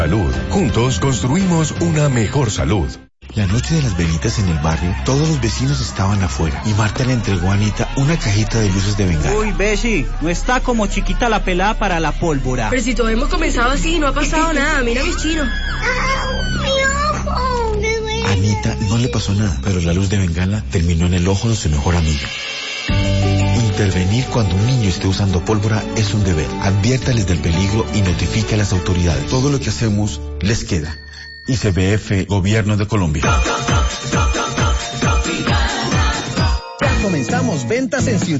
Salud. Juntos construimos una mejor salud. La noche de las velitas en el barrio, todos los vecinos estaban afuera y Marta le entregó a Anita una cajita de luces de bengala. Uy, Bessie, no está como chiquita la pelada para la pólvora. Pero si todos hemos comenzado así, no ha pasado nada. Mira mis chinos. ¡Mi ojo! ¡Me duele! A Anita no le pasó nada, pero la luz de bengala terminó en el ojo de su mejor amiga. Intervenir cuando un niño esté usando pólvora es un deber. Adviértales del peligro y notifique a las autoridades. Todo lo que hacemos les queda. ICBF, Gobierno de Colombia. Ya comenzamos ventas en Ciudad.